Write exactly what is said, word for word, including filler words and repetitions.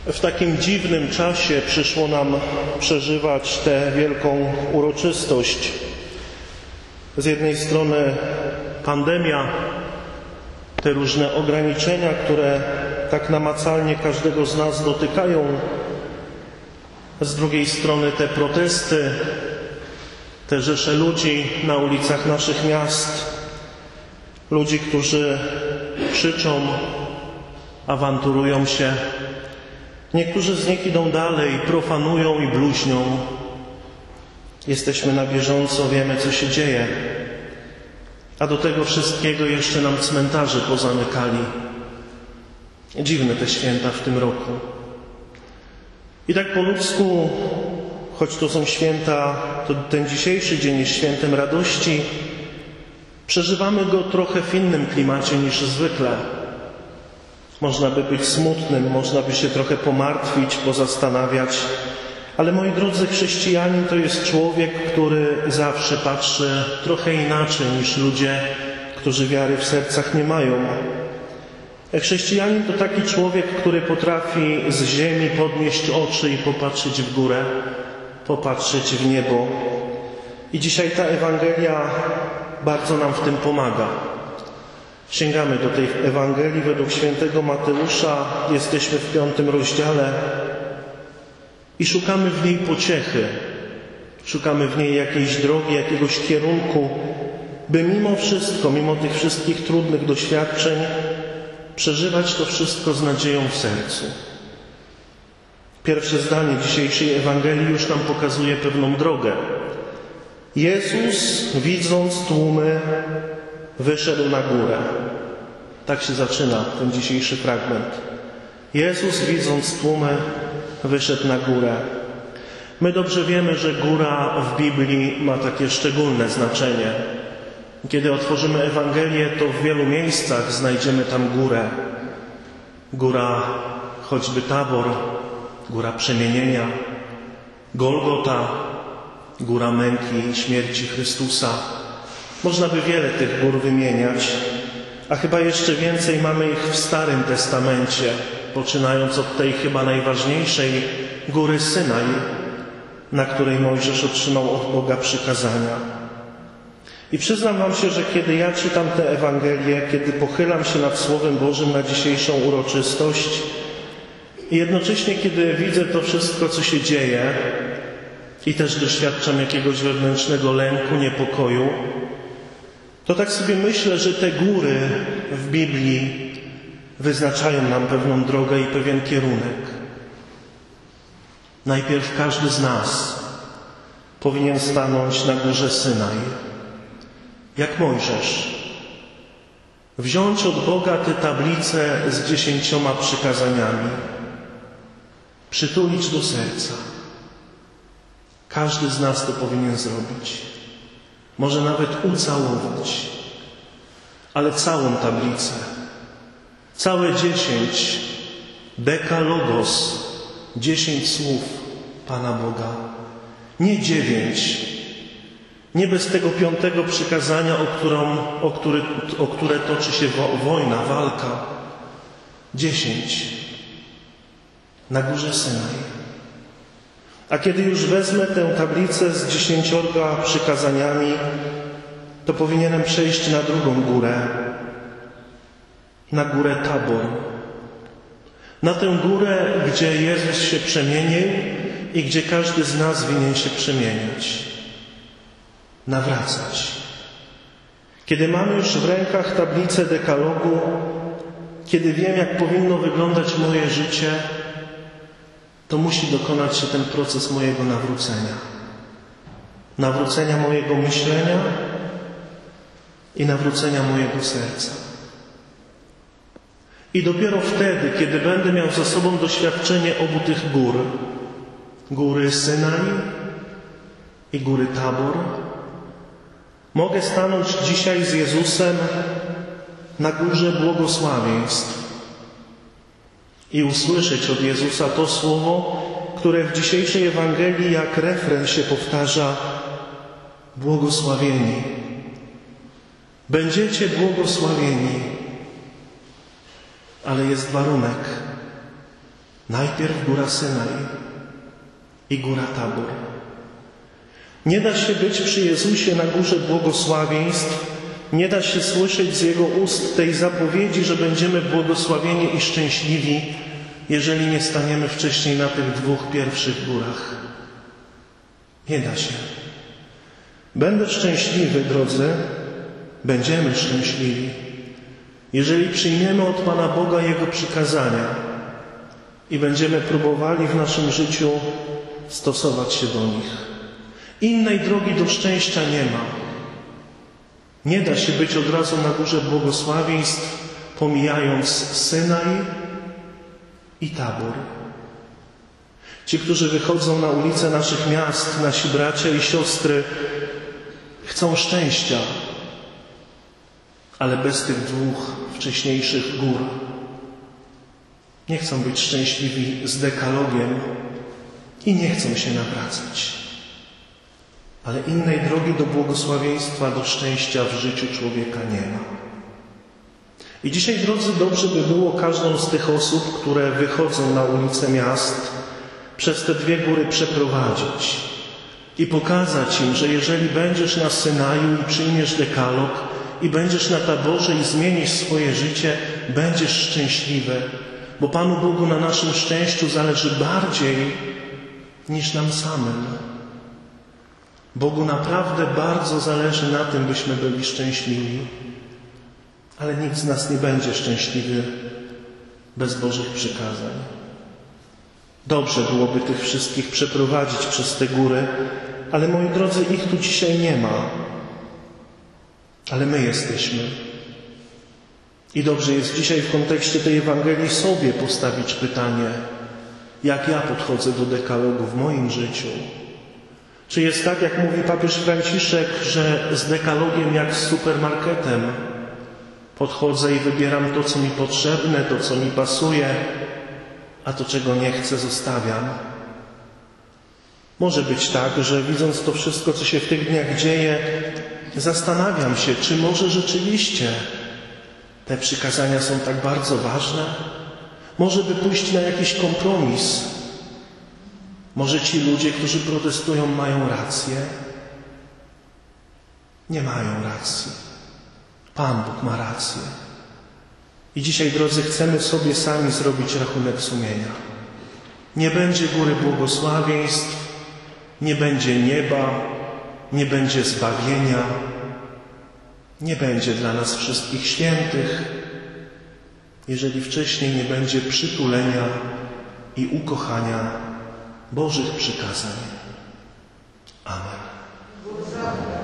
W takim dziwnym czasie przyszło nam przeżywać tę wielką uroczystość. Z jednej strony pandemia, te różne ograniczenia, które tak namacalnie każdego z nas dotykają. Z drugiej strony te protesty, te rzesze ludzi na ulicach naszych miast, ludzi, którzy krzyczą, awanturują się. Niektórzy z nich idą dalej, profanują i bluźnią. Jesteśmy na bieżąco, wiemy, co się dzieje. A do tego wszystkiego jeszcze nam cmentarze pozamykali. Dziwne te święta w tym roku. I tak po ludzku, choć to są święta, to ten dzisiejszy dzień jest świętem radości, przeżywamy go trochę w innym klimacie niż zwykle. Można by być smutnym, można by się trochę pomartwić, pozastanawiać, ale moi drodzy, chrześcijanin to jest człowiek, który zawsze patrzy trochę inaczej niż ludzie, którzy wiary w sercach nie mają. Chrześcijanin to taki człowiek, który potrafi z ziemi podnieść oczy i popatrzeć w górę, popatrzeć w niebo. I dzisiaj ta Ewangelia bardzo nam w tym pomaga. Sięgamy do tej Ewangelii według świętego Mateusza, jesteśmy w piątym rozdziale i szukamy w niej pociechy, szukamy w niej jakiejś drogi, jakiegoś kierunku, by mimo wszystko, mimo tych wszystkich trudnych doświadczeń, przeżywać to wszystko z nadzieją w sercu. Pierwsze zdanie dzisiejszej Ewangelii już nam pokazuje pewną drogę. Jezus, widząc tłumy, wyszedł na górę. Tak się zaczyna ten dzisiejszy fragment. Jezus, widząc tłumy, wyszedł na górę. My dobrze wiemy, że góra w Biblii ma takie szczególne znaczenie. Kiedy otworzymy Ewangelię, to w wielu miejscach znajdziemy tam górę. Góra choćby Tabor, góra przemienienia, Golgota, góra męki i śmierci Chrystusa. Można by wiele tych gór wymieniać, a chyba jeszcze więcej mamy ich w Starym Testamencie, poczynając od tej chyba najważniejszej góry Synaj, na której Mojżesz otrzymał od Boga przykazania. I przyznam wam się, że kiedy ja czytam tę Ewangelię, kiedy pochylam się nad Słowem Bożym na dzisiejszą uroczystość i jednocześnie kiedy widzę to wszystko, co się dzieje i też doświadczam jakiegoś wewnętrznego lęku, niepokoju, to tak sobie myślę, że te góry w Biblii wyznaczają nam pewną drogę i pewien kierunek. Najpierw każdy z nas powinien stanąć na górze Synaj, jak Mojżesz, wziąć od Boga tę tablicę z dziesięcioma przykazaniami, przytulić do serca. Każdy z nas to powinien zrobić. Może nawet ucałować, ale całą tablicę, całe dziesięć, dekalogos, dziesięć słów Pana Boga, nie dziewięć, nie bez tego piątego przykazania, o, którą, o, który, o które toczy się wo, wojna, walka, dziesięć, na górze Synaj. A kiedy już wezmę tę tablicę z dziesięciorga przykazaniami, to powinienem przejść na drugą górę, na górę Tabor. Na tę górę, gdzie Jezus się przemienił i gdzie każdy z nas winien się przemieniać, nawracać. Kiedy mam już w rękach tablicę dekalogu, kiedy wiem, jak powinno wyglądać moje życie, to musi dokonać się ten proces mojego nawrócenia. Nawrócenia mojego myślenia i nawrócenia mojego serca. I dopiero wtedy, kiedy będę miał za sobą doświadczenie obu tych gór, góry Synaj i góry Tabor, mogę stanąć dzisiaj z Jezusem na górze błogosławieństw i usłyszeć od Jezusa to słowo, które w dzisiejszej Ewangelii jak refren się powtarza: błogosławieni. Będziecie błogosławieni, ale jest warunek. Najpierw góra Synaj i góra Tabor. Nie da się być przy Jezusie na górze błogosławieństw, nie da się słyszeć z Jego ust tej zapowiedzi, że będziemy błogosławieni i szczęśliwi, jeżeli nie staniemy wcześniej na tych dwóch pierwszych górach. Nie da się. Będę szczęśliwy, drodzy, będziemy szczęśliwi, jeżeli przyjmiemy od Pana Boga Jego przykazania i będziemy próbowali w naszym życiu stosować się do nich. Innej drogi do szczęścia nie ma. Nie da się być od razu na górze błogosławieństw, pomijając Synaj i Tabor. Ci, którzy wychodzą na ulice naszych miast, nasi bracia i siostry, chcą szczęścia, ale bez tych dwóch wcześniejszych gór. Nie chcą być szczęśliwi z dekalogiem i nie chcą się nawracać. Ale innej drogi do błogosławieństwa, do szczęścia w życiu człowieka nie ma. I dzisiaj, drodzy, dobrze by było każdą z tych osób, które wychodzą na ulice miast, przez te dwie góry przeprowadzić i pokazać im, że jeżeli będziesz na Synaju i przyjmiesz dekalog i będziesz na Taborze i zmienisz swoje życie, będziesz szczęśliwy, bo Panu Bogu na naszym szczęściu zależy bardziej niż nam samym. Bogu naprawdę bardzo zależy na tym, byśmy byli szczęśliwi, ale nikt z nas nie będzie szczęśliwy bez Bożych przykazań. Dobrze byłoby tych wszystkich przeprowadzić przez te góry, ale moi drodzy, ich tu dzisiaj nie ma. Ale my jesteśmy. I dobrze jest dzisiaj w kontekście tej Ewangelii sobie postawić pytanie, jak ja podchodzę do dekalogu w moim życiu. Czy jest tak, jak mówi papież Franciszek, że z dekalogiem jak z supermarketem podchodzę i wybieram to, co mi potrzebne, to, co mi pasuje, a to, czego nie chcę, zostawiam? Może być tak, że widząc to wszystko, co się w tych dniach dzieje, zastanawiam się, czy może rzeczywiście te przykazania są tak bardzo ważne? Może by pójść na jakiś kompromis? Może ci ludzie, którzy protestują, mają rację? Nie mają racji. Pan Bóg ma rację. I dzisiaj, drodzy, chcemy sobie sami zrobić rachunek sumienia. Nie będzie góry błogosławieństw, nie będzie nieba, nie będzie zbawienia, nie będzie dla nas wszystkich świętych, jeżeli wcześniej nie będzie przytulenia i ukochania Bożych przykazań. Amen.